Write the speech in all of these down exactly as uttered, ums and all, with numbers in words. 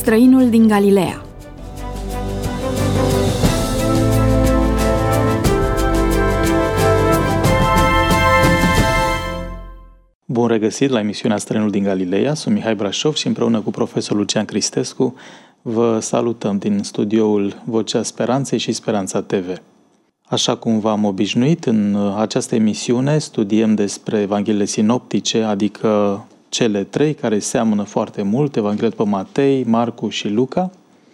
Străinul din Galileea. Bun regăsit la emisiunea Străinul din Galileea. Sunt Mihai Brașov și împreună cu profesorul Lucian Cristescu vă salutăm din studioul Vocea Speranței și Speranța T V. Așa cum v-am obișnuit, în această emisiune studiem despre Evangheliile sinoptice, adică cele trei care seamănă foarte mult, Evanghelia după Matei, Marcu și Luca.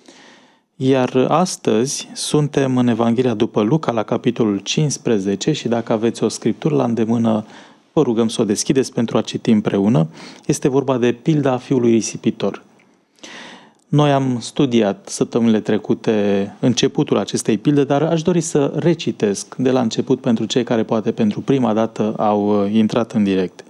Iar astăzi suntem în Evanghelia după Luca, la capitolul cincisprezece, și dacă aveți o scriptură la îndemână, vă rugăm să o deschideți pentru a citi împreună. Este vorba de pilda fiului risipitor. Noi am studiat săptămânile trecute începutul acestei pilde, dar aș dori să recitesc de la început pentru cei care poate pentru prima dată au intrat în direct.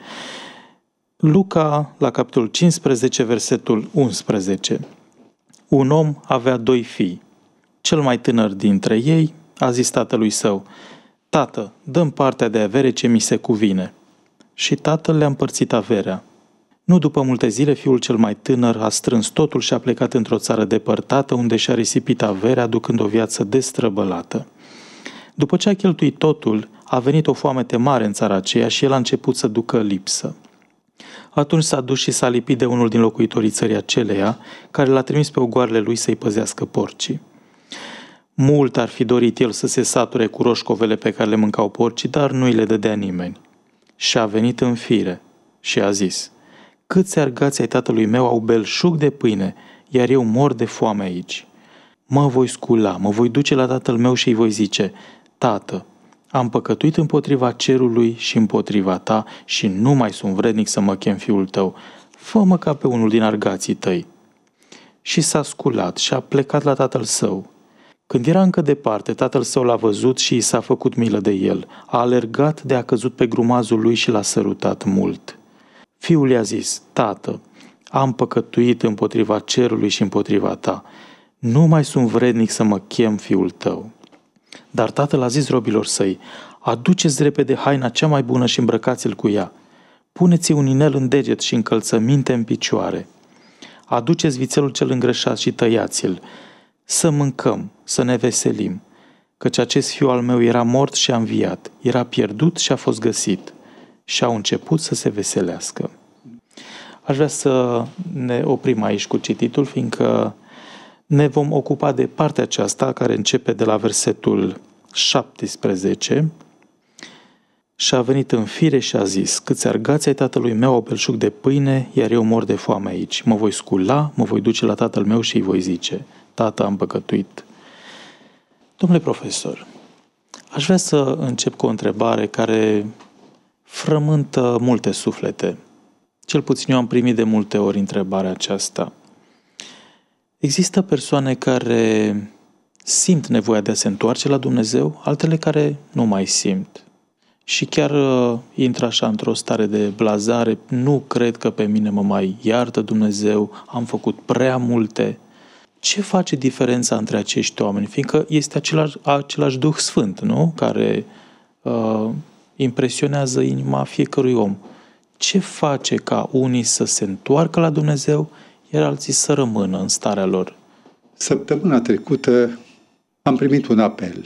Luca, la capitolul cincisprezece, versetul unsprezece. Un om avea doi fii. Cel mai tânăr dintre ei a zis tatălui său: Tată, dă-mi partea de avere ce mi se cuvine. Și tatăl le-a împărțit averea. Nu după multe zile, fiul cel mai tânăr a strâns totul și a plecat într-o țară depărtată, unde și-a risipit averea, ducând o viață destrăbălată. După ce a cheltuit totul, a venit o foamete mare în țara aceea și el a început să ducă lipsă. Atunci s-a dus și s-a lipit de unul din locuitorii țării aceleia, care l-a trimis pe ogoarele lui să-i păzească porcii. Mult ar fi dorit el să se sature cu roșcovele pe care le mâncau porcii, dar nu îi le dădea nimeni. Și a venit în fire și a zis: Câți argați ai tatălui meu au belșug de pâine, iar eu mor de foame aici. Mă voi scula, mă voi duce la tatăl meu și îi voi zice: Tată, am păcătuit împotriva cerului și împotriva ta și nu mai sunt vrednic să mă chem fiul tău. Fă-mă ca pe unul din argații tăi. Și s-a sculat și a plecat la tatăl său. Când era încă departe, tatăl său l-a văzut și i s-a făcut milă de el. A alergat de a căzut pe grumazul lui și l-a sărutat mult. Fiul i-a zis: Tată, am păcătuit împotriva cerului și împotriva ta. Nu mai sunt vrednic să mă chem fiul tău. Dar tatăl a zis robilor săi: Aduceți repede haina cea mai bună și îmbrăcați-l cu ea. Puneți un inel în deget și încălțăminte în picioare. Aduceți vițelul cel îngrășat și tăiați-l. Să mâncăm, să ne veselim, căci acest fiu al meu era mort și a înviat, era pierdut și a fost găsit. Și au început să se veselească. Aș vrea să ne oprim aici cu cititul, fiindcă ne vom ocupa de partea aceasta care începe de la versetul șaptesprezece. Și a venit în fire și a zis: Câți argați ai tatălui meu au belșug de pâine, iar eu mor de foame aici. Mă voi scula, mă voi duce la tatăl meu și îi voi zice: Tată, am păcătuit. Domnule profesor, aș vrea să încep cu o întrebare care frământă multe suflete. Cel puțin eu am primit de multe ori întrebarea aceasta. Există persoane care simt nevoia de a se întoarce la Dumnezeu, altele care nu mai simt. Și chiar uh, intră așa într-o stare de blazare: nu cred că pe mine mă mai iartă Dumnezeu, am făcut prea multe. Ce face diferența între acești oameni? Fiindcă este același, același Duh Sfânt, nu? Care uh, impresionează inima fiecărui om. Ce face ca unii să se întoarcă la Dumnezeu, iar alții să rămână în starea lor? Săptămâna trecută am primit un apel.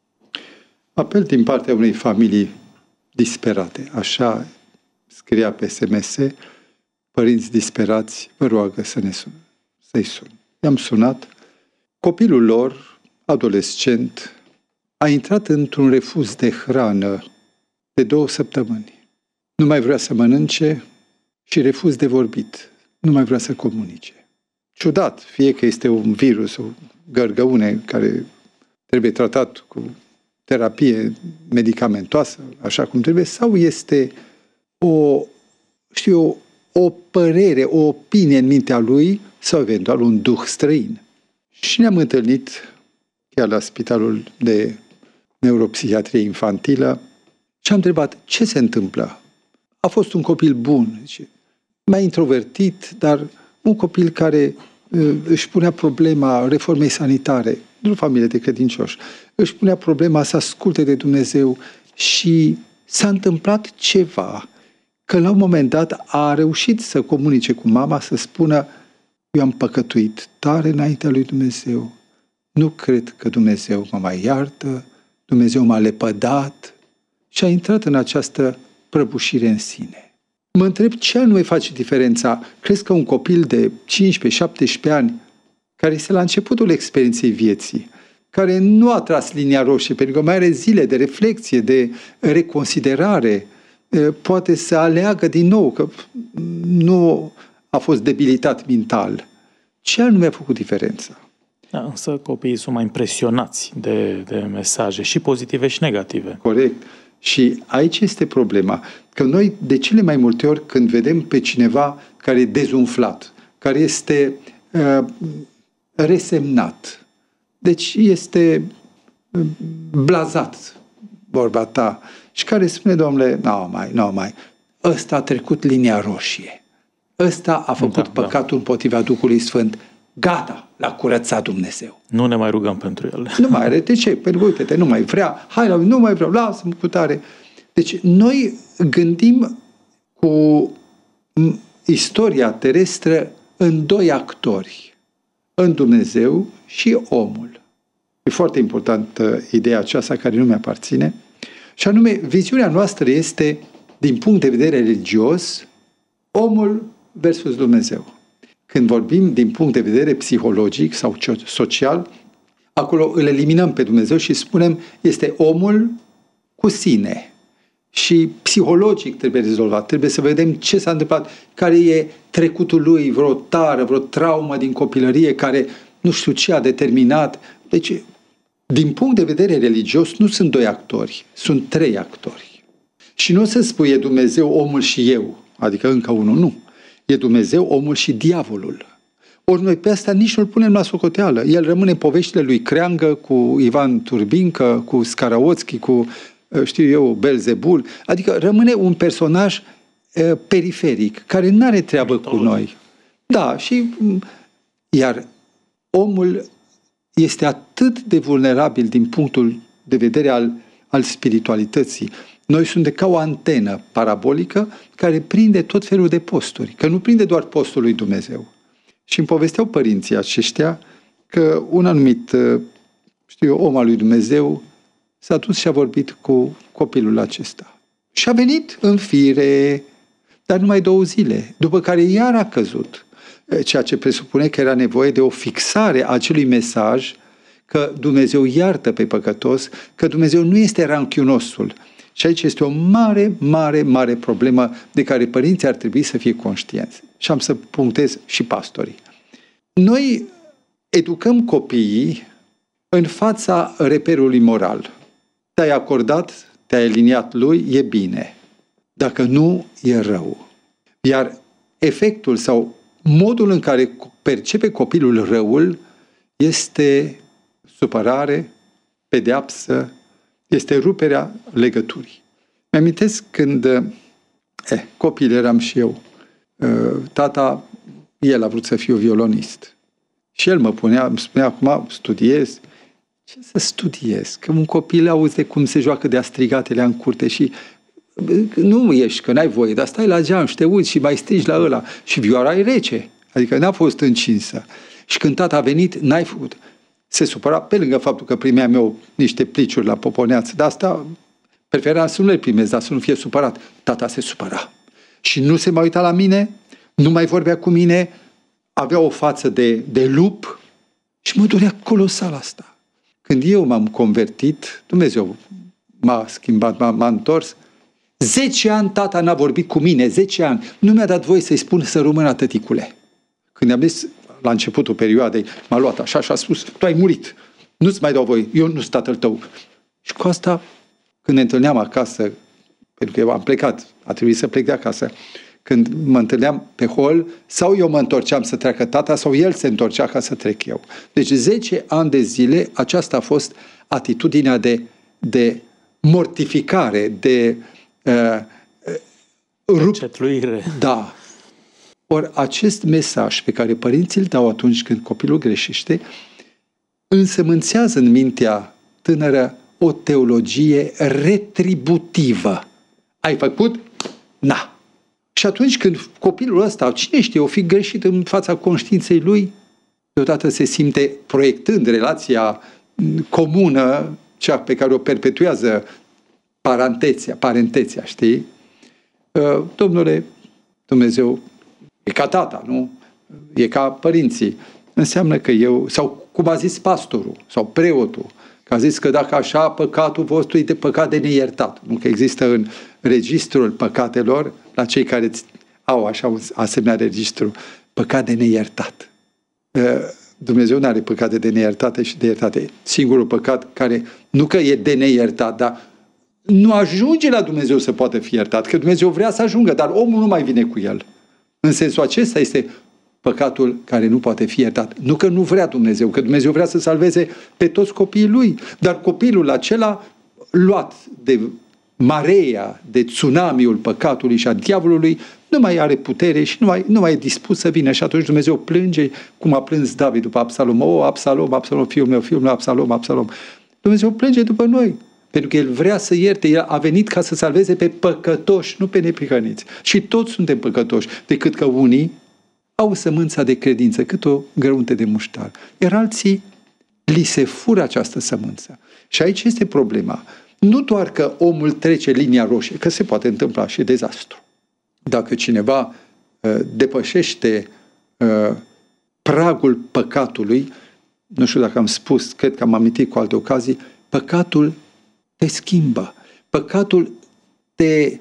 Apel din partea unei familii disperate. Așa scria pe S M S: Părinți disperați, vă roagă să ne sun, să-i sun. I-am sunat. Copilul lor, adolescent, a intrat într-un refuz de hrană de două săptămâni. Nu mai vrea să mănânce și refuz de vorbit. Nu mai vrea să comunice. Ciudat, fie că este un virus, o gărgăune care trebuie tratat cu terapie medicamentoasă, așa cum trebuie, sau este o, știu, o părere, o opinie în mintea lui, sau eventual un duh străin. Și ne-am întâlnit chiar la Spitalul de Neuropsihiatrie Infantilă și am întrebat: ce se întâmplă? A fost un copil bun, zice, mai introvertit, dar un copil care uh, își punea problema reformei sanitare, într-o familie de credincioși, își punea problema să asculte de Dumnezeu și s-a întâmplat ceva, că la un moment dat a reușit să comunice cu mama, să spună: eu am păcătuit tare înaintea lui Dumnezeu, nu cred că Dumnezeu mă mai iartă, Dumnezeu m-a lepădat și a intrat în această prăbușire în sine. Mă întreb ce anume face diferența. Crezi că un copil de cincisprezece șaptesprezece ani, care este la începutul experienței vieții, care nu a tras linia roșie, pentru că mai are zile de reflexie, de reconsiderare, poate să aleagă din nou, că nu a fost debilitat mental. Ce anume a făcut diferența? Da, însă copiii sunt mai impresionați de, de mesaje, și pozitive și negative. Corect. Și aici este problema. Că noi, de cele mai multe ori, când vedem pe cineva care e dezumflat, care este uh, resemnat, deci este blazat, vorba ta, și care spune, domnule, nu mai, nu mai, ăsta a trecut linia roșie, ăsta a făcut da, păcatul da. împotriva Duhului Sfânt, gata, l-a curățat Dumnezeu. Nu ne mai rugăm pentru el. Nu mai are, de ce? Pentru că, uite-te, nu mai vrea, hai la nu mai vreau, lasă-mă cu tare. Deci, noi gândim cu istoria terestră în doi actori, în Dumnezeu și omul. E foarte importantă ideea aceasta care nu mi-aparține. Și anume, viziunea noastră este, din punct de vedere religios, omul versus Dumnezeu. Când vorbim din punct de vedere psihologic sau social, acolo îl eliminăm pe Dumnezeu și spunem este omul cu sine. Și psihologic trebuie rezolvat. Trebuie să vedem ce s-a întâmplat, care e trecutul lui, vreo tară, vreo traumă din copilărie, care nu știu ce a determinat. Deci, din punct de vedere religios, nu sunt doi actori, sunt trei actori. Și nu o să spui e Dumnezeu, omul și eu, adică încă unul, nu. E Dumnezeu, omul și diavolul. Ori noi pe asta nici nu-l punem la socoteală. El rămâne în poveștile lui Creangă, cu Ivan Turbincă, cu Scaraoțchi, cu, știu eu, Belzebul. Adică rămâne un personaj uh, periferic, care nu are treabă cu noi. Da, și iar omul este atât de vulnerabil din punctul de vedere al, al spiritualității. Noi suntem ca o antenă parabolică care prinde tot felul de posturi, că nu prinde doar postul lui Dumnezeu. Și îmi povesteau părinții aceștia că un anumit, știu eu, om al lui Dumnezeu s-a dus și a vorbit cu copilul acesta. Și a venit în fire, dar numai două zile, după care iar a căzut. Ceea ce presupune că era nevoie de o fixare a acelui mesaj că Dumnezeu iartă pe păcătos, că Dumnezeu nu este ranchiunosul. Și aici este o mare, mare, mare problemă de care părinții ar trebui să fie conștienți. Și am să punctez și pastorii. Noi educăm copiii în fața reperului moral. Te-ai acordat, te-ai aliniat lui, e bine. Dacă nu, e rău. Iar efectul sau modul în care percepe copilul răul este supărare, pedeapsă, este ruperea legăturii. Mi-amintesc când eh, copil eram și eu. Tata, el a vrut să fiu violonist. Și el mă punea, îmi spunea acum, studiez. Ce să studiez? Că un copil auzi cum se joacă de-a strigatele în curte și nu ieși, că n-ai voie, dar stai la geam și te uiți și mai strigi la ăla. Și vioara e rece, adică n-a fost încinsă. Și când tata a venit, n-ai făcut. Se supăra pe lângă faptul că primeam eu niște pliciuri la poponeață, dar asta preferam să nu le primez, dar să nu fie supărat. Tata se supăra. Și nu se mai uita la mine, nu mai vorbea cu mine, avea o față de, de lup și mă durea colosal asta. Când eu m-am convertit, Dumnezeu m-a schimbat, m-a, m-a întors, zece ani tata n-a vorbit cu mine, zece ani. Nu mi-a dat voie să-i spun să rămână, tăticule. Când am zis, la începutul perioadei, m-a luat așa și a spus, tu ai murit, nu-ți mai dau voie, eu nu sunt tatăl tău. Și cu asta, când ne întâlneam acasă, pentru că eu am plecat, a trebuit să plec de acasă, când mă întâlneam pe hol, sau eu mă întorceam să treacă tata, sau el se întorcea ca să trec eu. Deci zece ani de zile, aceasta a fost atitudinea de, de mortificare, de uh, rup... Cetluire. Da. Ori acest mesaj pe care părinții îl dau atunci când copilul greșește, însămânțează în mintea tânără o teologie retributivă. Ai făcut? Na. Și atunci când copilul ăsta, cine știe, o fi greșit în fața conștiinței lui, deodată se simte proiectând relația comună, cea pe care o perpetuează parenteția, parenteția, știi? Domnule, Dumnezeu e ca tata, nu? E ca părinții. Înseamnă că eu, sau cum a zis pastorul sau preotul, că a zis că dacă așa, păcatul vostru e de păcat de neiertat. Nu că există în registrul păcatelor, la cei care au așa un asemenea registru, păcat de neiertat. Dumnezeu nu are păcate de neiertate și de iertate. Singurul păcat care, nu că e de neiertat, dar nu ajunge la Dumnezeu să poată fi iertat, că Dumnezeu vrea să ajungă, dar omul nu mai vine cu el. În sensul acesta este păcatul care nu poate fi iertat. Nu că nu vrea Dumnezeu, că Dumnezeu vrea să salveze pe toți copiii lui, dar copilul acela luat de marea, de tsunamiul păcatului și a diavolului, nu mai are putere și nu mai, nu mai e dispus să vină. Și atunci Dumnezeu plânge, cum a plâns David după Absalom. O, Absalom, Absalom, fiul meu, fiul meu, Absalom, Absalom. Dumnezeu plânge după noi, pentru că El vrea să ierte. El a venit ca să salveze pe păcătoși, nu pe neprihăniți. Și toți suntem păcătoși, decât că unii au sămânța de credință, cât o grăunte de muștar. Iar alții li se fură această sămânță. Și aici este problema. Nu doar că omul trece linia roșie, că se poate întâmpla și dezastru. Dacă cineva uh, depășește uh, pragul păcatului, nu știu dacă am spus, cred că am amintit cu alte ocazii, păcatul te schimbă. Păcatul te,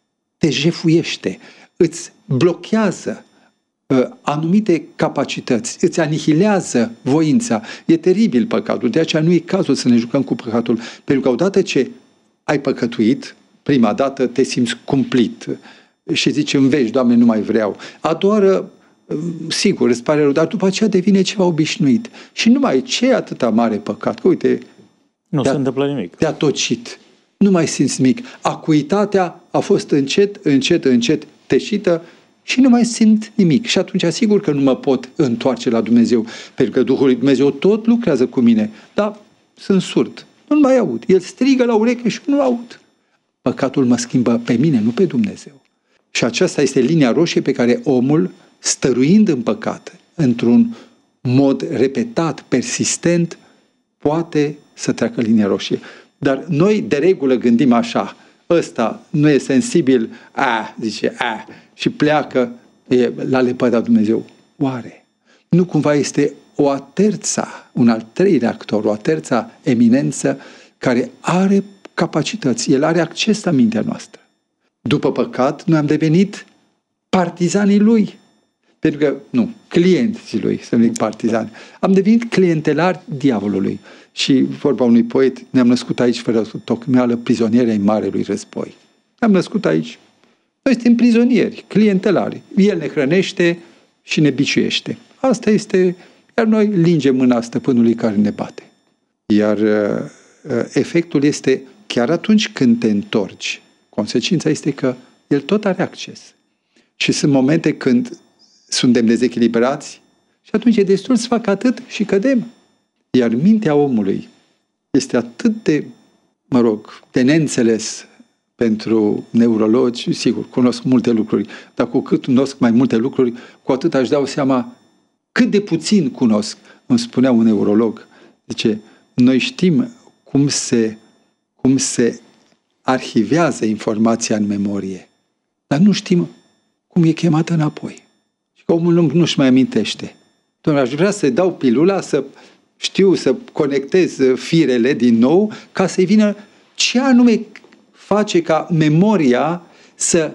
te jefuiește, îți blochează uh, anumite capacități, îți anihilează voința. E teribil păcatul, de aceea nu e cazul să ne jucăm cu păcatul, pentru că odată ce ai păcătuit, prima dată te simți cumplit și zici în veci, Doamne, nu mai vreau. A doua oară, sigur, îți pare rău, dar după aceea devine ceva obișnuit. Și nu mai ce atâta mare păcat, că uite, nu se întâmplă nimic. Te-a tocit. Nu mai simți nimic. Acuitatea a fost încet, încet, încet teșită și nu mai simt nimic. Și atunci, sigur că nu mă pot întoarce la Dumnezeu, pentru că Duhul lui Dumnezeu tot lucrează cu mine, dar sunt surd. Nu mai aud. El strigă la ureche și nu aud. Păcatul mă schimbă pe mine, nu pe Dumnezeu. Și aceasta este linia roșie pe care omul, stăruind în păcat, într-un mod repetat, persistent, poate să treacă linia roșie. Dar noi de regulă gândim așa, ăsta nu e sensibil, a, zice, a, și pleacă e, la lepăda Dumnezeu. Oare? Nu cumva este o a terța, un al treilea actor, o a terța eminență care are capacități, el are acces la mintea noastră. După păcat, noi am devenit partizanii lui. Pentru că, nu, clienții lui, să nu zic partizani. Am devenit clientelari diavolului. Și vorba unui poet, ne-am născut aici fără tocmeală, prizonieri ai marelui război. Ne-am născut aici. Noi suntem prizonieri, clientelari. El ne hrănește și ne biciuiește. Asta este, iar noi lingem mâna stăpânului care ne bate. Iar uh, efectul este chiar atunci când te întorci. Consecința este că el tot are acces. Și sunt momente când suntem dezechilibrați și atunci e destul să facă atât și cădem. Iar mintea omului este atât de, mă rog, de neînțeles pentru neurologi, sigur, cunosc multe lucruri, dar cu cât cunosc mai multe lucruri, cu atât aș dau seama cât de puțin cunosc. Îmi spunea un neurolog, zice, noi știm cum se, cum se arhivează informația în memorie, dar nu știm cum e chemată înapoi. Și că omul nu, nu-și mai amintește. Doamne, aș vrea să dau pilula, să știu să conectez firele din nou, ca să-i vină ce anume face ca memoria să,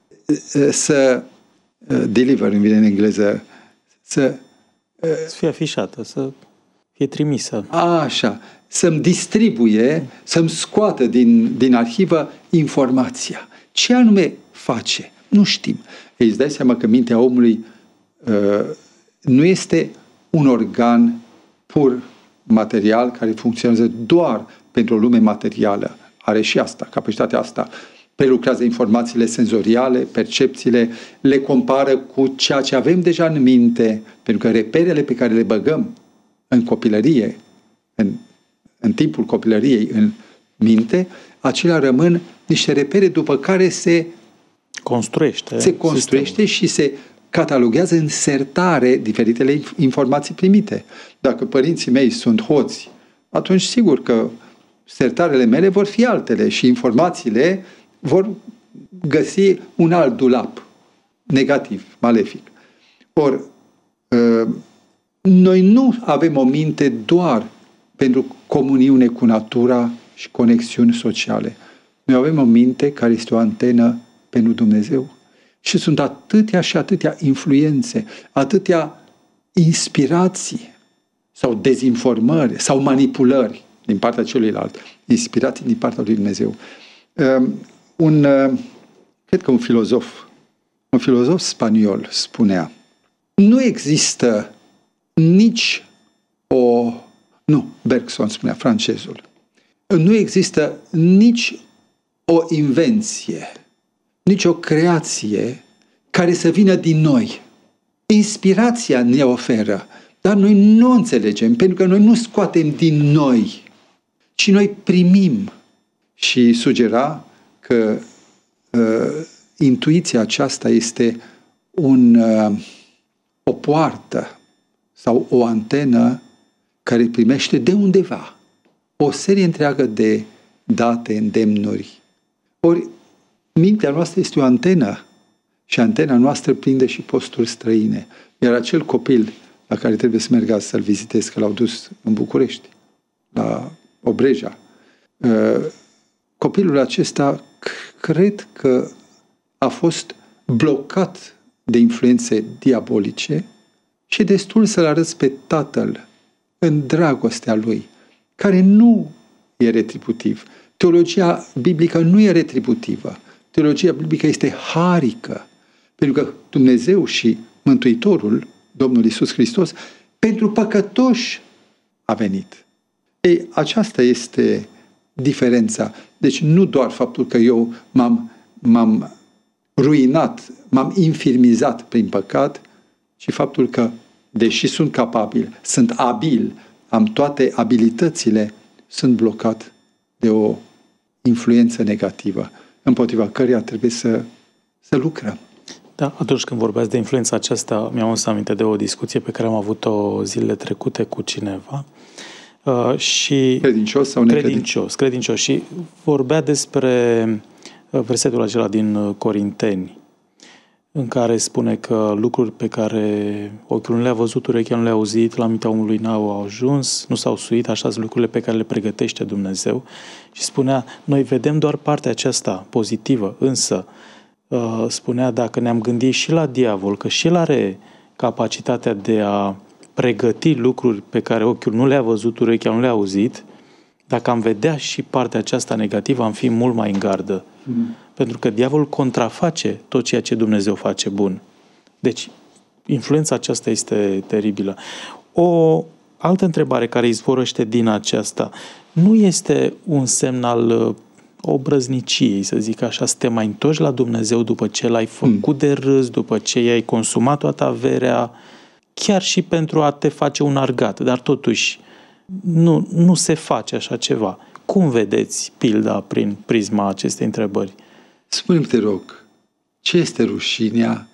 să deliver, îmi vine în engleză, să... Să fie afișată, să fie trimisă. Așa, să-mi distribuie, să-mi scoată din, din arhivă informația. Ce anume face? Nu știm. Ei, îți dai seama că mintea omului uh, nu este un organ pur material care funcționează doar pentru o lume materială. Are și asta, capacitatea asta. Prelucrează informațiile senzoriale, percepțiile, le compară cu ceea ce avem deja în minte, pentru că reperele pe care le băgăm în copilărie, în, în timpul copilăriei în minte, acelea rămân niște repere după care se construiește. Se construiește sistemul. Și se cataloguează în sertare diferitele informații primite. Dacă părinții mei sunt hoți, atunci sigur că sertarele mele vor fi altele și informațiile vor găsi un alt dulap negativ, malefic. Ori, noi nu avem o minte doar pentru comuniune cu natura și conexiuni sociale. Noi avem o minte care este o antenă pentru Dumnezeu. Și sunt atâtea și atâtea influențe, atâtea inspirații sau dezinformări sau manipulări din partea celuilalt, inspirații din partea lui Dumnezeu. Un, cred că un filozof, un filozof spaniol spunea: nu există nici o... Nu, Bergson spunea, francezul. Nu există nici o invenție, nici o creație care să vină din noi. Inspirația ne oferă, dar noi nu înțelegem, pentru că noi nu scoatem din noi, ci noi primim. Și sugera că uh, intuiția aceasta este un, uh, o poartă sau o antenă care primește de undeva o serie întreagă de date, îndemnuri. Ori mintea noastră este o antenă și antena noastră prinde și posturi străine. Iar acel copil la care trebuie să mergați să-l vizitezi, că l-au dus în București, la Obreja, copilul acesta cred că a fost blocat de influențe diabolice și e destul să-l arăți pe tatăl în dragostea lui, care nu e retributiv. Teologia biblică nu e retributivă. Teologia biblică este harică, pentru că Dumnezeu și Mântuitorul, Domnul Iisus Hristos, pentru păcătoși a venit. Ei, aceasta este diferența. Deci nu doar faptul că eu m-am, m-am ruinat, m-am infirmizat prin păcat, ci faptul că, deși sunt capabil, sunt abil, am toate abilitățile, sunt blocat de o influență negativă, împotriva căreia trebuie să, să lucrăm. Da, atunci când vorbeați de influența aceasta, mi-am adus aminte de o discuție pe care am avut-o zilele trecute cu cineva. Uh, și credincios sau necredincios? Credincios, credincios. Și vorbea despre versetul acela din Corinteni, în care spune că lucruri pe care ochiul nu le-a văzut, urechea nu le-a auzit, la mintea omului n-au ajuns, nu s-au suit, așa sunt lucrurile pe care le pregătește Dumnezeu. Și spunea, noi vedem doar partea aceasta pozitivă, însă spunea, dacă ne-am gândit și la diavol, că și el are capacitatea de a pregăti lucruri pe care ochiul nu le-a văzut, urechea nu le-a auzit, dacă am vedea și partea aceasta negativă, am fi mult mai în gardă. Mm. Pentru că diavolul contraface tot ceea ce Dumnezeu face bun. Deci, influența aceasta este teribilă. O altă întrebare care izvorăște din aceasta, nu este un semn al obrăzniciei, să zic așa, să te mai întorci la Dumnezeu după ce l-ai făcut mm. de râs, după ce i-ai consumat toată averea, chiar și pentru a te face un argat, dar totuși nu, nu se face așa ceva. Cum vedeți pilda prin prisma acestei întrebări? Spune-mi, te rog, ce este rușinea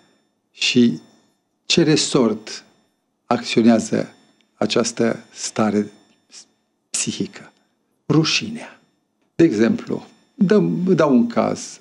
și ce resort acționează această stare psihică? Rușinea. De exemplu, dăm, dau un caz,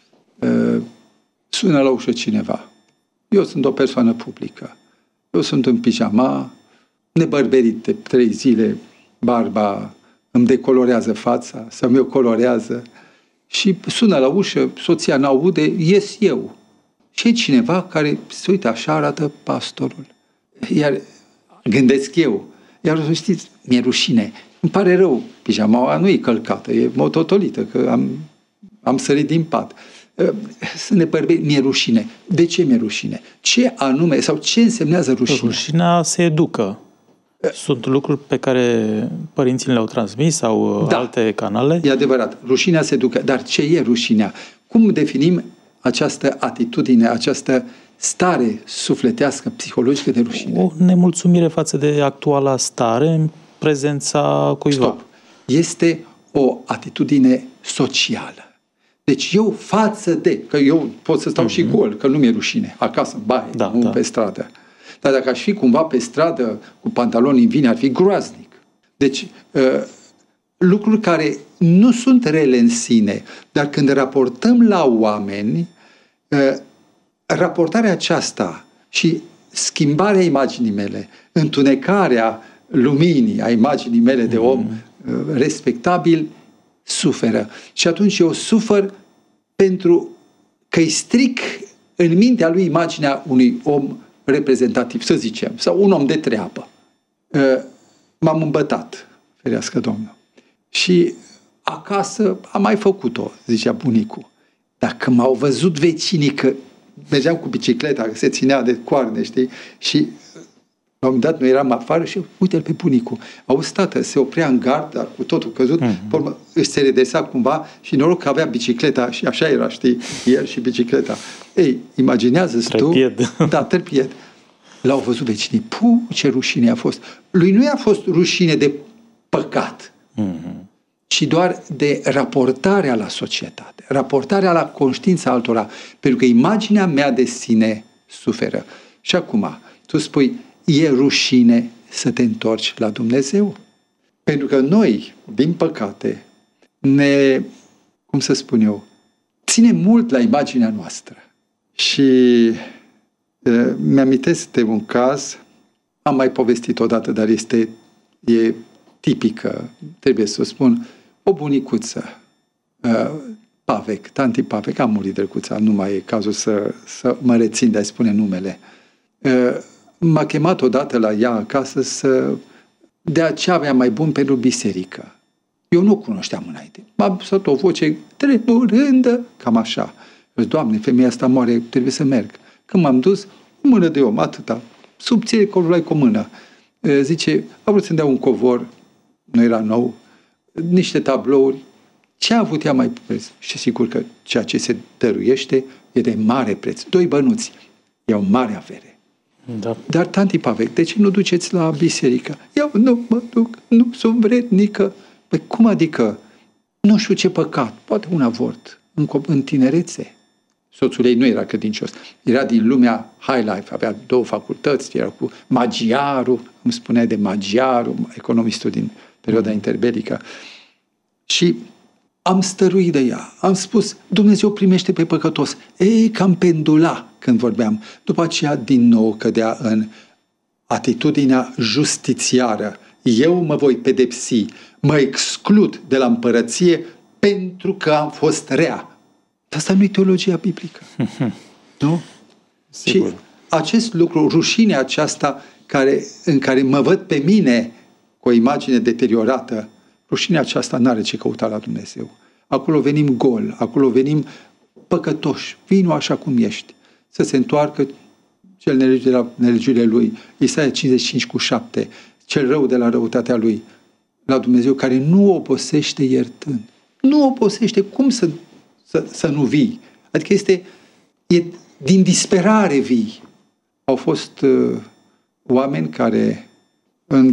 sună la ușă cineva. Eu sunt o persoană publică. Eu sunt în pijama, nebărberit de trei zile, barba îmi decolorează fața, sau mi-o colorează, și sună la ușă, soția n-aude, ies eu. Și e cineva care se uită așa, arată pastorul. Iar gândesc eu, iar să știți, mi-e rușine, îmi pare rău, pijamaua nu e călcată, e mototolită, că am, am sărit din pat. Să ne bărbei, mi-e rușine. De ce mi-e rușine? Ce anume, sau ce însemnează rușine? Rușinea se educă. Sunt lucruri pe care părinții le-au transmis sau da, alte canale? E adevărat, rușinea se educă. Dar ce e rușinea? Cum definim această atitudine, această stare sufletească, psihologică de rușine? O nemulțumire față de actuala stare în prezența cuiva. Stop. Este o atitudine socială. Deci eu față de, că eu pot să stau mm-hmm. și gol, că nu mi-e rușine, acasă, în baie, da, nu da. pe stradă. Dar dacă aș fi cumva pe stradă cu pantaloni în vine, ar fi groaznic. Deci, uh, lucruri care nu sunt rele în sine, dar când raportăm la oameni, uh, raportarea aceasta și schimbarea imaginii mele, întunecarea luminii a imaginii mele de om uh, respectabil, suferă. Și atunci eu sufăr pentru că îi stric în mintea lui imaginea unui om reprezentativ, să zicem, sau un om de treabă. M-am îmbătat, ferească Domnul. Și acasă am mai făcut-o, zicea bunicul. Dacă m-au văzut vecinii că mergeam cu bicicleta, că se ținea de coarne, știi? Și la un moment dat noi eram afară și uite-l pe bunicul. Auzi, tată, se oprea în gard, dar cu totul căzut, mm-hmm. pe urmă își se redresa cumva și noroc că avea bicicleta și așa era, știi, el și bicicleta. Ei, imaginează-ți tu... Da, tărpied. L-au văzut vecinii. Puh, ce rușine a fost. Lui nu i-a fost rușine de păcat, mm-hmm. ci doar de raportarea la societate, raportarea la conștiința altora, pentru că imaginea mea de sine suferă. Și acum, tu spui, e rușine să te întorci la Dumnezeu? Pentru că noi, din păcate, ne, cum să spun eu, ținem mult la imaginea noastră. Și uh, mi-amintesc de un caz, am mai povestit odată, dar este e tipică, trebuie să o spun, o bunicuță, uh, Pavec, tanti Pavec, a murit drăguța, nu mai e cazul să, să mă rețin de a spune numele. Uh, m-a chemat odată la ea acasă să dea ce avea mai bun pentru biserică. Eu nu o cunoșteam înainte. M-a pus o voce tremurândă, cam așa. Zic, Doamne, femeia asta moare, trebuie să merg. Când m-am dus, o mână de om, atâta, subțire colulai cu o mână. Zice, a vrut să-mi dea un covor, nu era nou, niște tablouri, ce a avut ea mai preț? Și sigur că ceea ce se dăruiește e de mare preț. Doi bănuți, e o mare avere. Da. Dar, tanti Pavec, de ce nu duceți la biserică? Eu nu mă duc, nu sunt vrednică. Păi cum adică? Nu știu ce păcat, poate un avort, în, în tinerețe. Soțul ei nu era credincios, era din lumea high life, avea două facultăți, era cu magiarul, îmi spunea de magiarul, economistul din perioada interbelică. Și am stăruit de ea, am spus, Dumnezeu primește pe păcătos. Ei, cam pendula când vorbeam. După aceea, din nou, cădea în atitudinea justițiară. Eu mă voi pedepsi, mă exclud de la împărăție pentru că am fost rea. Dar asta nu e teologia biblică. Nu? Sigur. Și acest lucru, rușinea aceasta care, în care mă văd pe mine cu o imagine deteriorată, rușinea aceasta n-are ce căuta la Dumnezeu. Acolo venim gol, acolo venim păcătoși, vino așa cum ești. Să se întoarcă cel nelegit de la nelegiurile lui. Isaia cincizeci și cinci cu șapte, cel rău de la răutatea lui, la Dumnezeu care nu obosește iertând. Nu obosește, cum să, să, să nu vii? Adică este, e din disperare vii. Au fost uh, oameni care în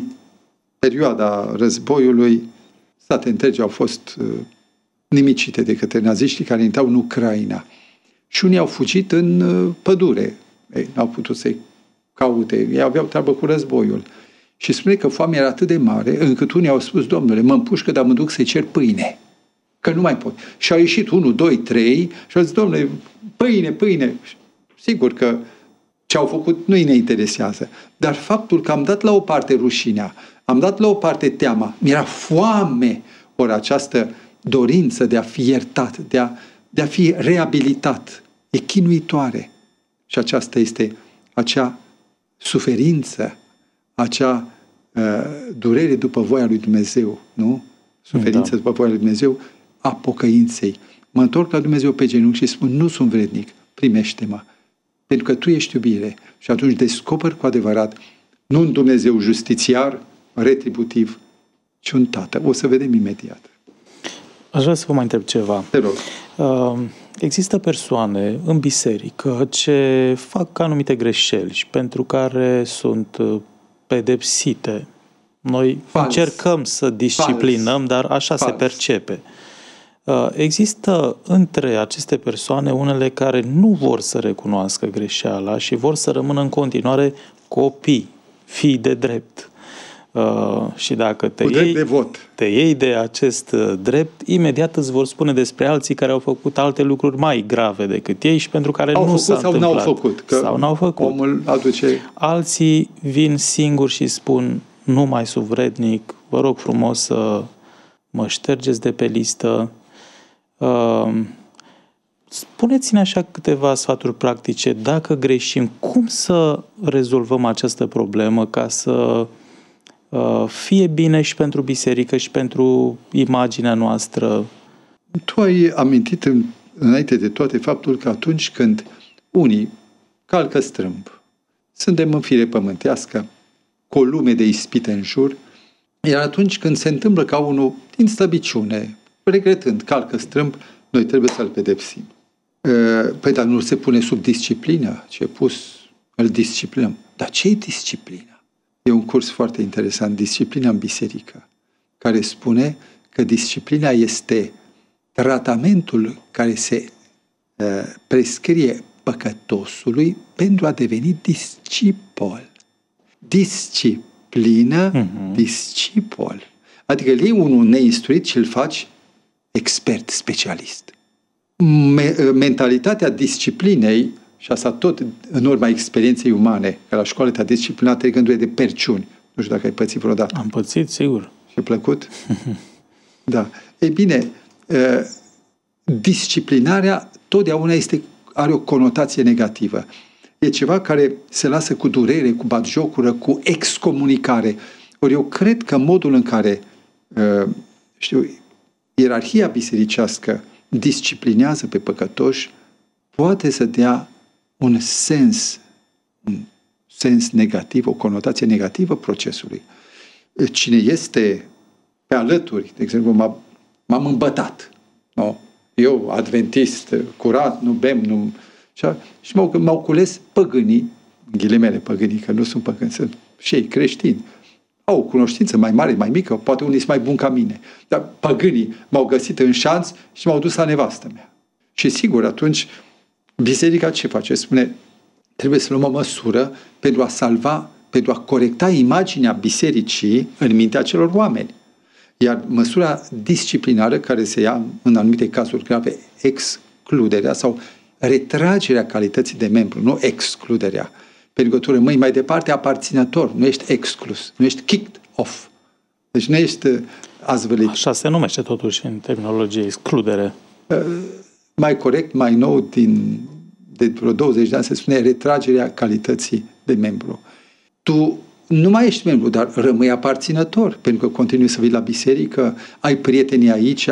perioada războiului, state întregi au fost uh, nimicite de către naziștii care intrau în Ucraina. Și unii au fugit în uh, pădure. Ei, n-au putut să-i caute. Ei aveau treabă cu războiul. Și spune că foamea era atât de mare, încât unii au spus, Domnule, mă împușcă, dar mă duc să-i cer pâine. Că nu mai pot. Și au ieșit unul, doi, trei și au zis, Domnule, pâine, pâine. Sigur că ce au făcut nu-i ne interesează. Dar faptul că am dat la o parte rușinea, am dat la o parte teama, mi-era foame, ori această dorință de a fi iertat, de a, de a fi reabilitat, e chinuitoare. Și aceasta este acea suferință, acea uh, durere după voia lui Dumnezeu, nu? Suferință da. După voia lui Dumnezeu, a pocăinței. Mă întorc la Dumnezeu pe genunchi și spun, nu sunt vrednic, primește-mă. Pentru că Tu ești iubire. Și atunci descoperi cu adevărat, nu un Dumnezeu justițiar, retributiv, ci un Tată. O să vedem imediat. Aș vrea să vă mai întreb ceva. Te rog. Uh, există persoane în biserică ce fac anumite greșeli și pentru care sunt pedepsite. Noi Fals. încercăm să disciplinăm, Fals. dar așa Fals. se percepe. Există între aceste persoane unele care nu vor să recunoască greșeala și vor să rămână în continuare copii, fii de drept. Uh, și dacă te iei, de vot. te iei de acest uh, drept, imediat îți vor spune despre alții care au făcut alte lucruri mai grave decât ei și pentru care au nu s-a sau întâmplat. N-au făcut, că sau n-au făcut. Omul aduce... Alții vin singuri și spun, nu mai sunt vrednic, vă rog frumos să mă ștergeți de pe listă. Uh, spuneți-ne așa câteva sfaturi practice. Dacă greșim, cum să rezolvăm această problemă ca să fie bine și pentru biserică și pentru imaginea noastră? Tu ai amintit în, înainte de toate faptul că atunci când unii calcă strâmb, suntem în fire pământească, cu o lume de ispite în jur, iar atunci când se întâmplă ca unul din slăbiciune, regretând, calcă strâmb, noi trebuie să-l pedepsim. Păi, dar nu se pune sub disciplină, ce e pus, îl disciplinăm. Dar ce e disciplină? E un curs foarte interesant, Disciplina în biserică, care spune că disciplina este tratamentul care se uh, prescrie păcătosului pentru a deveni discipol. Disciplină, uh-huh. discipol. Adică îl iei unul neinstruit și îl faci expert, specialist. Me- mentalitatea disciplinei, și asta tot în urma experienței umane, că la școală te-a disciplinat trăgându-i de perciuni. Nu știu dacă ai pățit vreodată. Am pățit, sigur. Și-a plăcut? Da. Ei bine, disciplinarea totdeauna este, are o conotație negativă. E ceva care se lasă cu durere, cu batjocură, cu excomunicare. Ori eu cred că modul în care, știu, ierarhia bisericească disciplinează pe păcătoși poate să dea un sens, un sens negativ, o conotație negativă procesului. Cine este pe alături, de exemplu, m-a, m-am îmbătat, nu? Eu, adventist, curat, nu bem, nu... Și m-au, m-au cules păgânii, ghilimele păgânii, că nu sunt păgâni, sunt și ei creștini. Au o cunoștință mai mare, mai mică, poate unii sunt mai buni ca mine. Dar păgânii m-au găsit în șanț și m-au dus la nevastă mea. Și sigur, atunci, biserica ce face? Spune, trebuie să luăm o măsură pentru a salva, pentru a corecta imaginea bisericii în mintea celor oameni. Iar măsura disciplinară care se ia în anumite cazuri grave, excluderea sau retragerea calității de membru, nu excluderea. Pentru că tu rămâi mai departe aparținător, nu ești exclus, nu ești kicked off. Deci nu ești azvălit. Așa se numește totuși în terminologie, excludere. Mai corect, mai nou, din, de vreo douăzeci de ani, se spune retragerea calității de membru. Tu nu mai ești membru, dar rămâi aparținător, pentru că continui să vii la biserică, ai prieteni aici,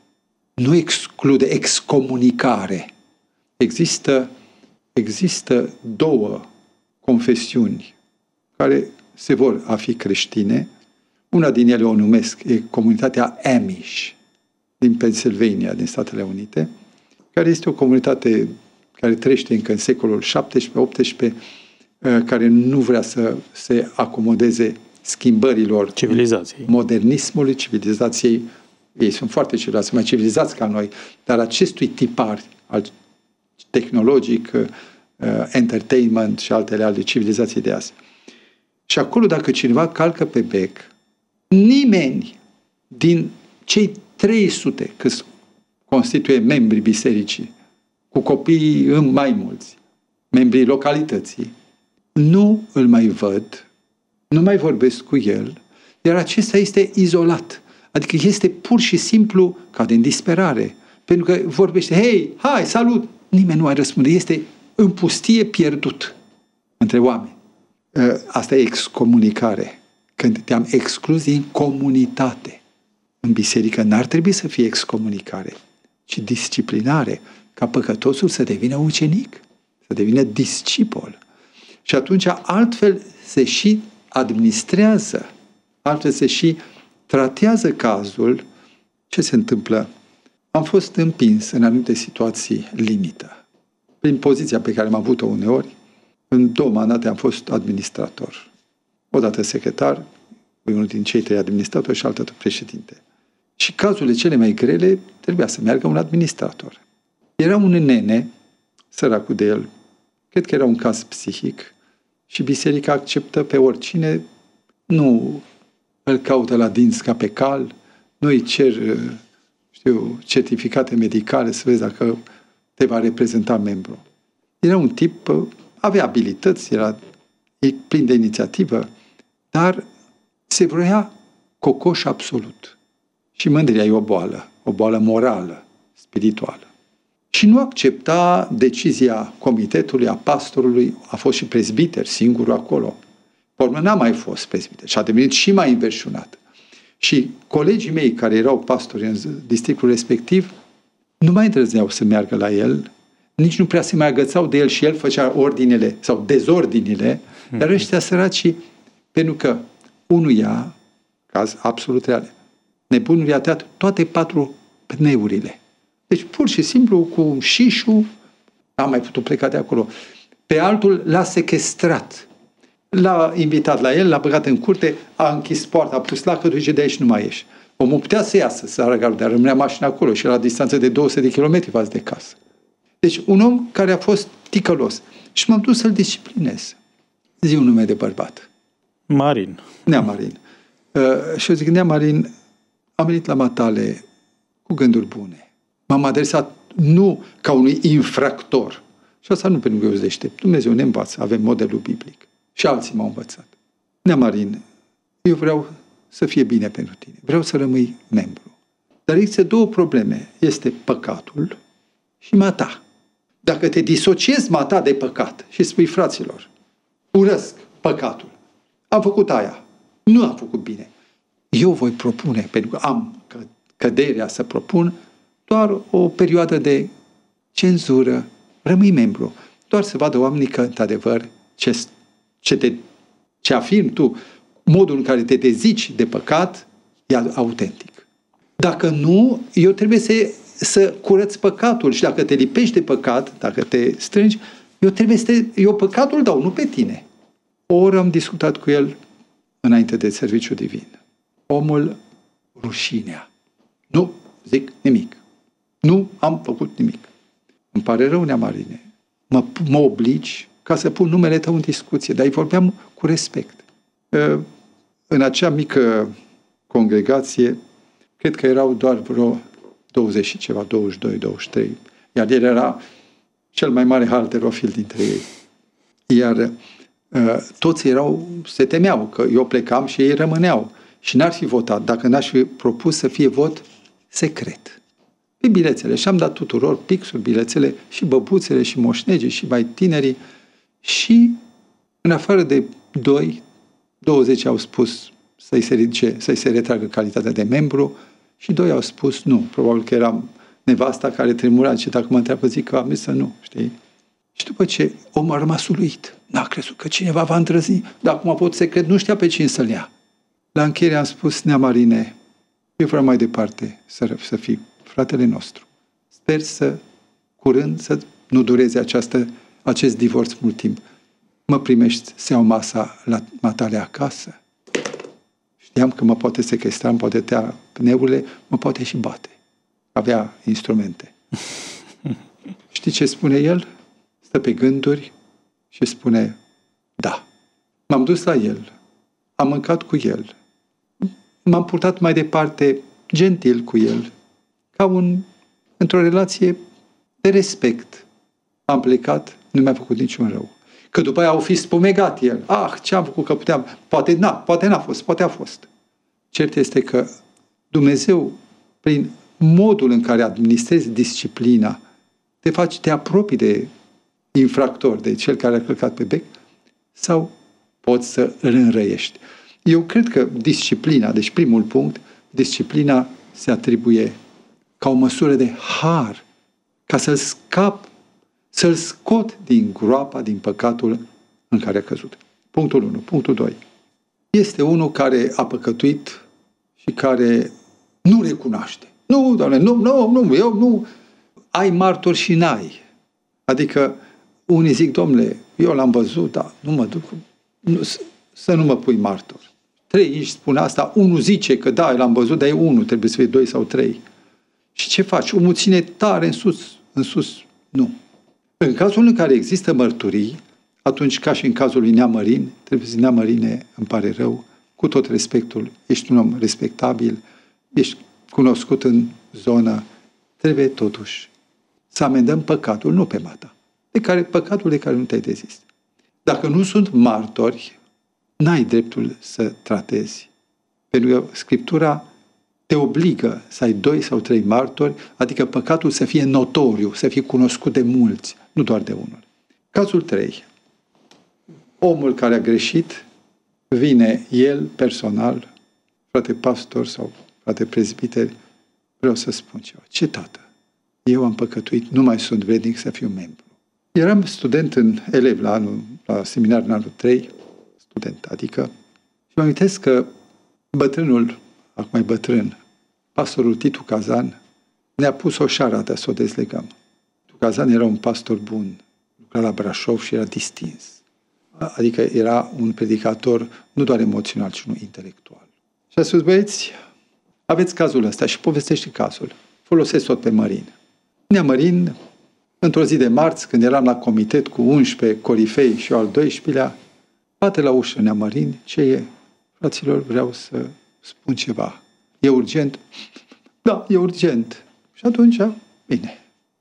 nu exclude, excomunicare. Există, există două confesiuni care se vor a fi creștine. Una din ele o numesc, e comunitatea Amish din Pennsylvania, din Statele Unite, care este o comunitate care trăiește încă în secolul șaptesprezece optsprezece, care nu vrea să se acomodeze schimbărilor civilizației, modernismului, civilizației. Ei sunt foarte civilizați, mai civilizați ca noi, dar acestui tipar al tehnologic, entertainment și altele ale civilizației de azi. Și acolo, dacă cineva calcă pe bec, nimeni din cei trei sute cât constituie membrii bisericii, cu copiii mai mulți, membrii localității, nu îl mai văd, nu mai vorbesc cu el, iar acesta este izolat. Adică este pur și simplu ca din disperare. Pentru că vorbește, hei, hai, salut! Nimeni nu mai răspunde. Este în pustie pierdut între oameni. Asta e excomunicare. Când te-am exclus din comunitate. În biserică n-ar trebui să fie excomunicare, ci disciplinare, ca păcătosul să devină ucenic, să devină discipol. Și atunci altfel se și administrează, altfel se și tratează cazul. Ce se întâmplă? Am fost împins în anumite situații limită. Prin poziția pe care am avut-o uneori, în două mandate am fost administrator. Odată secretar, unul din cei trei administratori și altă președinte. Și cazurile cele mai grele trebuia să meargă un administrator. Era un nene, săracul de el, cred că era un caz psihic, și biserica acceptă pe oricine, nu îl caută la dinți ca pe cal, nu îi cer, știu, certificate medicale să vezi dacă te va reprezenta membru. Era un tip, avea abilități, era plin de inițiativă, dar se vroia cocoș absolut. Și mândria e o boală, o boală morală, spirituală. Și nu accepta decizia comitetului, a pastorului, a fost și prezbiter, singurul acolo. Pe urmă n-a mai fost prezbiter și a devenit și mai înverșunat. Și colegii mei care erau pastori în districtul respectiv nu mai îndrăzneau să meargă la el, nici nu prea se mai agățau de el și el făcea ordinele sau dezordinile, dar ăștia săraci, pentru că unul ia, caz absolut real, nebunul i-a tăiat toate patru pneurile. Deci pur și simplu cu șișul n-a mai putut pleca de acolo. Pe altul l-a sequestrat. L-a invitat la el, l-a băgat în curte, a închis poarta, a pus lacătul și de aici nu mai ieși. Omul putea să iasă, să arăgă, dar rămânea mașina acolo și la distanță de două sute de kilometri față de casă. Deci un om care a fost ticălos. Și m-am dus să-l disciplinez. Zi un nume de bărbat. Marin. Nea Marin. Uh, și eu zic, Nea Marin, am venit la matale cu gânduri bune. M-am adresat nu ca unui infractor. Și asta nu pentru că eu sunt deștept. Dumnezeu ne învață, avem modelul biblic. Și alții m-au învățat. Nea Marin, eu vreau să fie bine pentru tine. Vreau să rămâi membru. Dar există două probleme. Este păcatul și mata. Dacă te disociezi mata de păcat și spui, fraților, urăsc păcatul, am făcut aia, nu am făcut bine. Eu voi propune, pentru că am căderea să propun, doar o perioadă de cenzură, rămâi membru. Doar să vadă oamenii că, într-adevăr, ce, ce, te, ce afirmi tu, modul în care te dezici de păcat, e autentic. Dacă nu, eu trebuie să, să curăț păcatul și dacă te lipești de păcat, dacă te strângi, eu trebuie să te, eu păcatul dau, nu pe tine. O oră am discutat cu el înainte de serviciu divin. Omul, rușinea. Nu zic nimic. Nu am făcut nimic. Îmi pare rău, Nea Marine. Mă, mă obligi ca să pun numele tău în discuție, dar îi vorbeam cu respect. În acea mică congregație, cred că erau doar vreo douăzeci și ceva, douăzeci și doi, douăzeci și trei, iar el era cel mai mare halterofil dintre ei. Iar uh, toți erau, se temeau că eu plecam și ei rămâneau. Și n-ar fi votat dacă n-aș fi propus să fie vot secret. Pe bilețele. Și am dat tuturor pixuri, bilețele, și băbuțele, și moșnegii, și mai tinerii. Și în afară de doi, douăzeci au spus să-i se, ridice, să-i se retragă calitatea de membru și doi au spus nu. Probabil că era nevasta care tremura și dacă mă întreabă zic că am zis să nu, știi? Și după ce omul a rămas uluit, n-a crezut că cineva va îndrăzni, dar acum pot să cred, nu știa pe cine să-l ia. La încheiere am spus, Nea Marine, eu vreau mai departe să, să fii fratele nostru. Sper să, curând, să nu dureze această, acest divorț mult timp. Mă primești să iau masa la matale acasă? Știam că mă poate sequestra, îmi poate tăia pneurile, mă poate și bate. Avea instrumente. Știi ce spune el? Stă pe gânduri și spune, da. M-am dus la el, am mâncat cu el, m-am purtat mai departe gentil cu el, ca un, într-o relație de respect. Am plecat, nu mi-a făcut niciun rău. Că după aia au fi spumegat el. Ah, ce am făcut că puteam? Poate n-a, poate n-a fost, poate a fost. Cert este că Dumnezeu, prin modul în care administrezi disciplina, te faci, te apropii de infractor, de cel care a călcat pe bec, sau poți să îl înrăiești. Eu cred că disciplina, deci primul punct, disciplina se atribuie ca o măsură de har, ca să-l scap, să-l scot din groapa, din păcatul în care a căzut. Punctul unu. Punctul doi. Este unul care a păcătuit și care nu recunoaște. Nu, Doamne, nu, nu, nu, eu nu. Ai martori și n-ai. Adică unii zic, Domnule, eu l-am văzut, dar nu mă duc, nu, să nu mă pui martor. trei își spun asta, unul zice că da, l-am văzut, dar e unul, trebuie să fie doi sau trei. Și ce faci? Unul ține tare în sus, în sus. Nu. În cazul în care există mărturii, atunci, ca și în cazul lui Neamărin, trebuie să Neamărine, îmi pare rău, cu tot respectul, ești un om respectabil, ești cunoscut în zonă, trebuie totuși să amendăm păcatul, nu pe mata, de care, păcatul de care nu te-ai dezis. Dacă nu sunt martori, n-ai dreptul să tratezi. Pentru că Scriptura te obligă să ai doi sau trei martori, adică păcatul să fie notoriu, să fie cunoscut de mulți, nu doar de unul. Cazul trei. Omul care a greșit, vine el personal, frate pastor sau frate prezbiter, vreau să spun ceva. Ce tată? Eu am păcătuit, nu mai sunt vrednic să fiu membru. Eram student în elev la, anul, la seminar în anul trei, student, adică, și mă amintesc că bătrânul, acum e bătrân, pastorul Titu Cazan, ne-a pus o șarată să o dezlegăm. Titu Cazan era un pastor bun, lucra la Brașov și era distins. Adică era un predicator nu doar emoțional, ci nu intelectual. Și a spus, băieți, aveți cazul ăsta și povestește cazul. Folosesc tot pe Mărin. Neamărin, într-o zi de marți, când eram la comitet cu unsprezece corifei și eu al doisprezecelea, bate la ușă Neamărin, ce e? Fraților, vreau să spun ceva. E urgent? Da, e urgent. Și atunci, bine,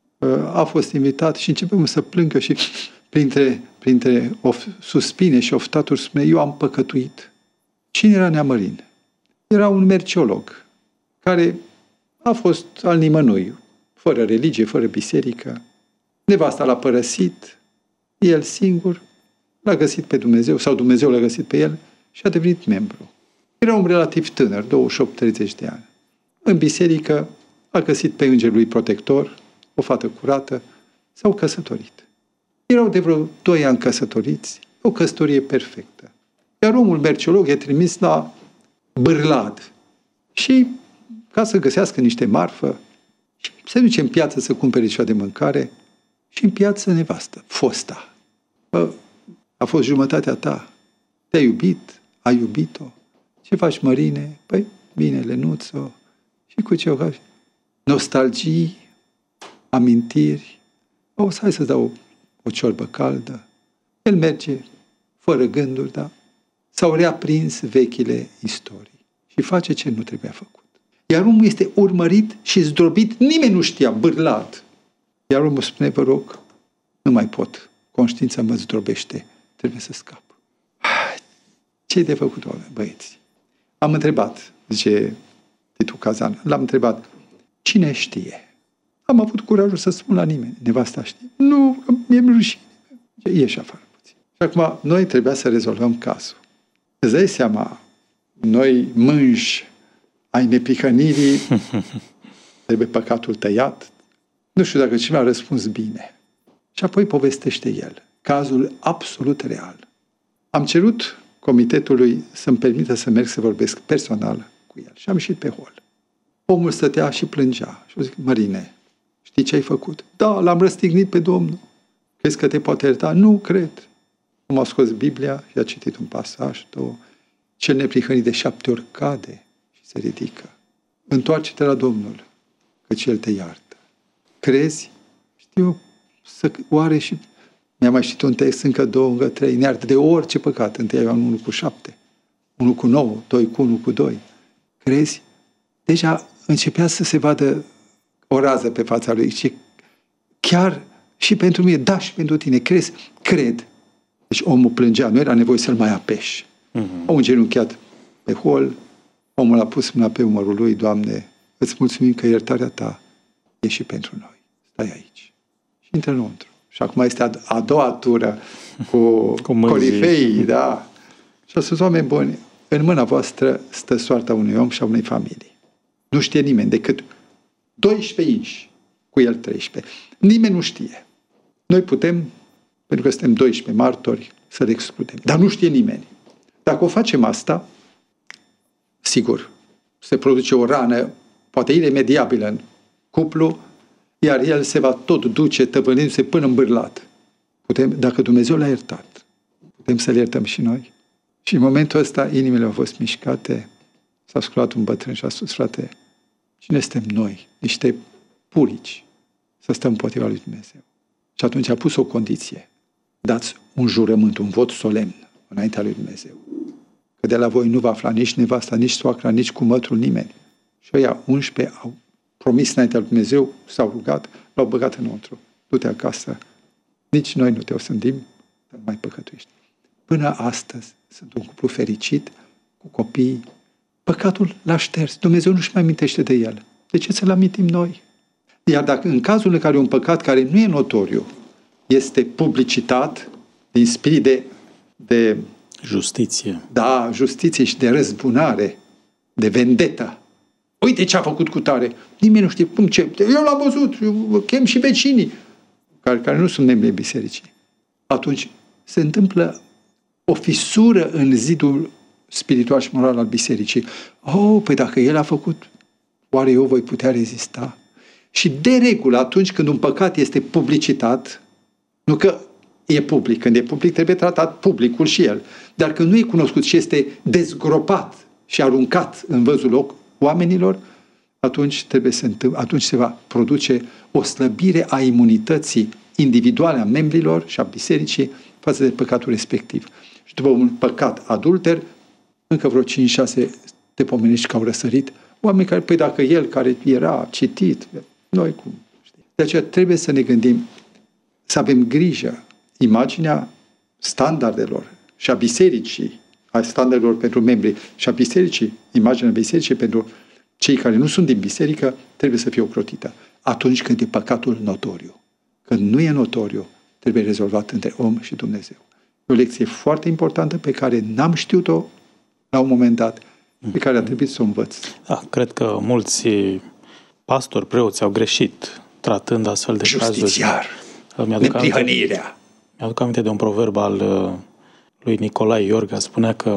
a fost invitat și începem să plângă și printre, printre of, suspine și oftaturi spune, eu am păcătuit. Cine era Neamărin? Era un merciolog care a fost al nimănui, fără religie, fără biserică. Nevasta l-a părăsit, el singur l-a găsit pe Dumnezeu, sau Dumnezeu l-a găsit pe el și a devenit membru. Era un relativ tânăr, douăzeci și opt treizeci de ani. În biserică a găsit pe îngerul lui protector, o fată curată, s-au căsătorit. Erau de vreo doi ani căsătoriți, o căsătorie perfectă. Iar omul merciolog e trimis la Bârlad și, ca să găsească niște marfă, se duce în piață să cumpere ceva de mâncare și în piață nevastă, fosta. Bă, a fost jumătatea ta. Te-ai iubit, ai iubit-o. Ce faci, Mărine? Păi, bine, Lenuțo. Și cu ce o faci? Nostalgii, amintiri. O, să hai să dau o, o ciorbă caldă. El merge fără gânduri, da? S-au reaprins vechile istorii și face ce nu trebuia făcut. Iar omul este urmărit și zdrobit, nimeni nu știa, Bârlad. Iar omul spune, vă rog, nu mai pot, conștiința mă zdrobește, trebuie să scap. Ce-i de făcut, oameni, băieți? Am întrebat, zice Titu Cazan, l-am întrebat, cine știe? Am avut curajul să spun la nimeni, nevasta știe. Nu, mi-e rușine. Ieși afară puțin. Și acum, noi trebuia să rezolvăm cazul. Îți dai seama, noi mânși ai neprihănirii, trebuie păcatul tăiat. Nu știu dacă cineva a răspuns bine. Și apoi povestește el. Cazul absolut real. Am cerut comitetului să-mi permită să merg să vorbesc personal cu el. Și am ieșit pe hol. Omul stătea și plângea. Și eu zic, Mărine, știi ce ai făcut? Da, l-am răstignit pe Domnul. Crezi că te poate ierta? Nu, cred. Am a scos Biblia și a citit un pasaj, două. Cel neprihănit de șapte ori cade și se ridică. Întoarce-te la Domnul, căci El te iartă. Crezi? Știu, să oare și... Mi-a mai citit un text, încă două, încă trei, ne iartă de orice păcat. Întâi aveam unul cu șapte, unul cu nouă, doi cu unu, cu doi. Crezi? Deja începea să se vadă o rază pe fața lui. Și chiar și pentru mine, da, și pentru tine, crezi? Cred. Deci omul plângea, nu era nevoie să-l mai apeși. Uh-huh. Omul genunchiat pe hol, omul a pus mâna pe umărul lui, Doamne, îți mulțumim că iertarea ta e și pentru noi. Stai aici. Și intră înăuntru. Și acum este a, a doua tură cu, cu corifeii, da? Și a spus, oameni buni, în mâna voastră stă soarta unui om și a unei familii. Nu știe nimeni decât doisprezece inși, cu el treisprezece. Nimeni nu știe. Noi putem, pentru că suntem doisprezece martori, să le excludem. Dar nu știe nimeni. Dacă o facem asta, sigur, se produce o rană, poate iremediabilă în cuplu, iar el se va tot duce tăvălindu-se până în Bârlad. Putem, dacă Dumnezeu l-a iertat, putem să-l iertăm și noi? Și în momentul ăsta inimile au fost mișcate, s-a sculat un bătrân și a spus, frate, cine suntem noi, niște purici, să stăm împotriva lui Dumnezeu? Și atunci a pus o condiție. Dați un jurământ, un vot solemn înaintea lui Dumnezeu. Că de la voi nu va afla nici nevasta, nici soacra, nici cumătrul, nimeni. Și ăia unsprezece au promis înaintea lui Dumnezeu, s-au rugat, l-au băgat înăuntru. Du-te acasă, nici noi nu te osândim, dar nu mai păcătuiești. Până astăzi sunt un cuplu fericit, cu copii. Păcatul l-a șters. Dumnezeu nu-și mai amintește de el. De ce să-l amintim noi? Iar dacă în cazul în care un păcat care nu e notoriu, este publicitat din spirit de, de justiție. Da, justiție și de răzbunare, de vendetă. Uite ce a făcut cu tare. Nimeni nu știe cum ce. Eu l-am văzut, eu chem și vecinii, care, care nu sunt membri ai bisericii. Atunci se întâmplă o fisură în zidul spiritual și moral al bisericii. Oh, păi dacă el a făcut, oare eu voi putea rezista? Și de regulă, atunci când un păcat este publicitat, nu că e public, când e public trebuie tratat publicul și el, dar când nu e cunoscut și este dezgropat și aruncat în văzul loc oamenilor, atunci, trebuie să întâmple, atunci se va produce o slăbire a imunității individuale a membrilor și a bisericii față de păcatul respectiv. Și după un păcat adulter, încă vreo cinci șase te pomenești că au răsărit, oameni care, păi dacă el care era citit, noi cum? De aceea trebuie să ne gândim, să avem grijă. Imaginea standardelor și a bisericii, a standardelor pentru membrii și a bisericii, imaginea bisericii pentru cei care nu sunt din biserică, trebuie să fie ocrotită. Atunci când e păcatul notoriu. Când nu e notoriu, trebuie rezolvat între om și Dumnezeu. E o lecție foarte importantă pe care n-am știut-o la un moment dat, pe care a trebuit să o învăț. Da, cred că mulți pastori, preoți au greșit tratând astfel de cazuri. Justiciar, neprihănirea. Mi-aduc aminte de un proverb al lui Nicolae Iorga, spunea că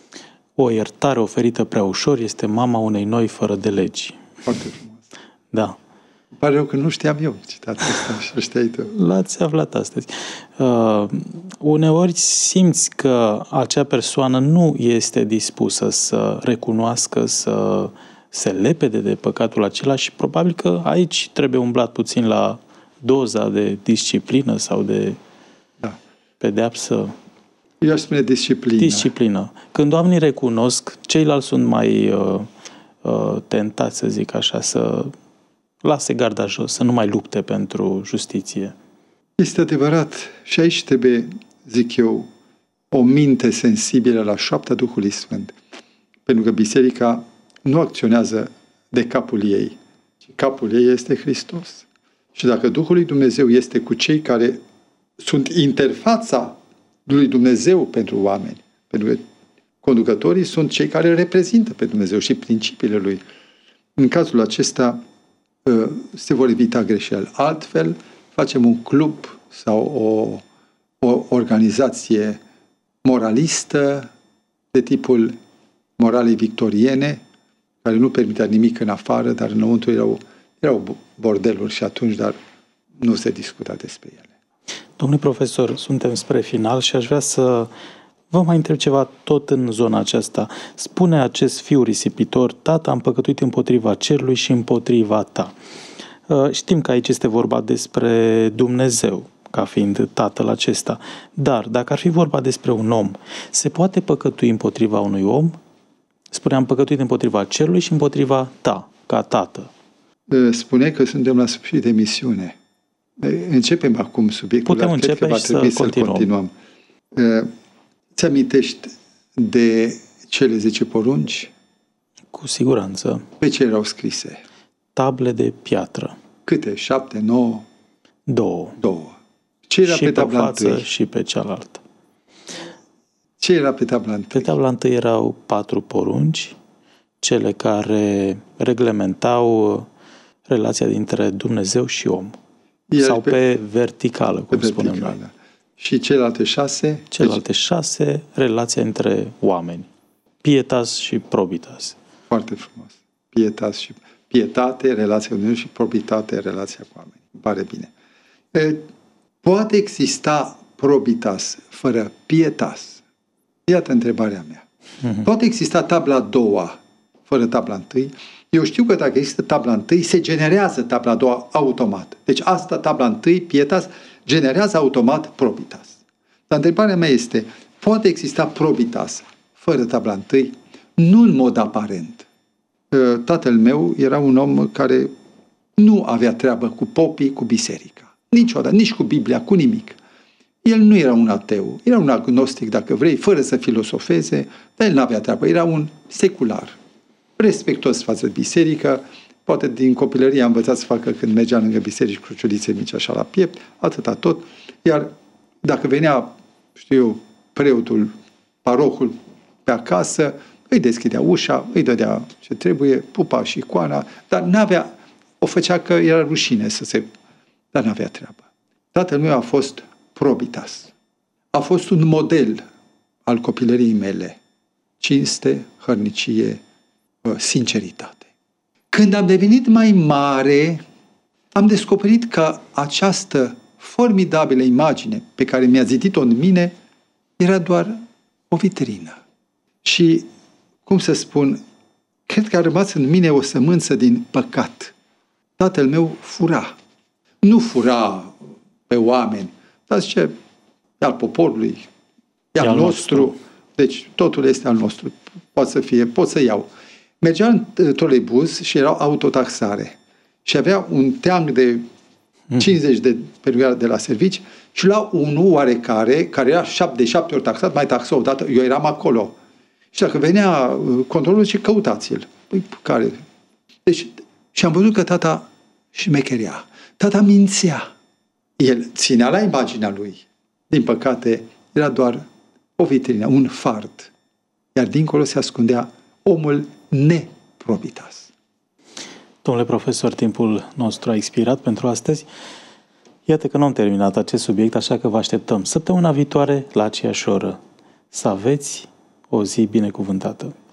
o iertare oferită prea ușor este mama unei noi fără de legi. Foarte frumos. Da. Îmi pare rău că nu știam eu citatul ăsta și știai tu. L-ați aflat astăzi. Uh, uneori simți că acea persoană nu este dispusă să recunoască, să se lepede de păcatul acela și probabil că aici trebuie umblat puțin la doza de disciplină sau de da. pedeapsă. Eu aș spune disciplină. Disciplină. Când oamenii recunosc, ceilalți sunt mai uh, uh, tentați, să zic așa, să lase garda jos, să nu mai lupte pentru justiție. Este adevărat. Și aici trebuie, zic eu, o minte sensibilă la șoapta Duhului Sfânt. Pentru că biserica nu acționează de capul ei, ci capul ei este Hristos. Și dacă Duhul lui Dumnezeu este cu cei care sunt interfața lui Dumnezeu pentru oameni, pentru că conducătorii sunt cei care reprezintă pe Dumnezeu și principiile Lui. În cazul acesta se vor evita greșeli. Altfel, facem un club sau o, o organizație moralistă de tipul moralei victoriene, care nu permitea nimic în afară, dar înăuntru erau, erau bordeluri și atunci, dar nu se discuta despre ele. Domnule profesor, suntem spre final și aș vrea să vă mai întreb ceva tot în zona aceasta. Spune acest fiu risipitor, tată, am păcătuit împotriva cerului și împotriva ta. Știm că aici este vorba despre Dumnezeu, ca fiind tatăl acesta. Dar, dacă ar fi vorba despre un om, se poate păcătui împotriva unui om? Spune, am păcătuit împotriva cerului și împotriva ta, ca tată. Spune că suntem la sfârșit de emisiune. Începem acum subiectul, Putem dar cred că va trebui să continuăm. continuăm. Ți amintești de cele zece porunci? Cu siguranță. Pe ce erau scrise? Table de piatră. Câte? Șapte, nouă? Două. Două. Ce era și pe tabla pe față întâi? Și pe cealaltă. Ce era pe tabla întâi? Pe tabla întâi erau patru porunci, cele care reglementau relația dintre Dumnezeu și om. Iar sau pe, pe verticală, cum pe spunem verticală. Noi. Și celelalte șase? Celelalte șase, relația între oameni. Pietas și probitas. Foarte frumos. Pietas și pietate, relația cu Dumnezeu, și probitate, relația cu oameni. Îmi pare bine. E, poate exista probitas fără pietas? Iată întrebarea mea. Uh-huh. Poate exista tabla a doua, fără tabla întâi? Eu știu că dacă există tabla întâi, se generează tabla a doua automat. Deci asta, tabla întâi, pietas, generează automat probitas. Dar întrebarea mea este, poate exista probitas fără tabla întâi? Nu în mod aparent. Tatăl meu era un om care nu avea treabă cu popii, cu biserica. Niciodată, nici cu Biblia, cu nimic. El nu era un ateu, era un agnostic, dacă vrei, fără să filosofeze, dar el nu avea treabă. Era un secular, respectuos față de biserică. Poate din copilărie a învățat să facă când mergea lângă biserici cruciulițe mici așa la piept, atâta tot. Iar dacă venea, știu eu, preotul, parohul pe acasă, îi deschidea ușa, îi dădea ce trebuie, pupa și icoana, dar n-avea, o făcea că era rușine să se... dar n-avea treabă. Tatăl meu a fost probitas. A fost un model al copilăriei mele. Cinste, hărnicie, sinceritate. Când am devenit mai mare, am descoperit că această formidabilă imagine pe care mi-a zidit-o în mine era doar o vitrină. Și, cum să spun, cred că a rămas în mine o sămânță din păcat. Tatăl meu fura. Nu fura pe oameni, dar zice, e al poporului, e al, al nostru. nostru. Deci totul este al nostru. Poate să fie, pot să iau. Mergea în troleibuz și era autotaxare. Și avea un teanc de cincizeci de perioade de la servici și la unul oarecare, care era de șapte ori taxat, mai taxa o dată, eu eram acolo. Și dacă venea controlul, zice, căutați-l. Păi, care? Deci, și am văzut că tata șmecherea. Tata mințea. El ținea la imaginea lui. Din păcate, era doar o vitrină, un fard. Iar dincolo se ascundea omul neprobitas. Domnule profesor, timpul nostru a expirat pentru astăzi. Iată că nu am terminat acest subiect, așa că vă așteptăm săptămâna viitoare la aceeași oră. Să aveți o zi binecuvântată.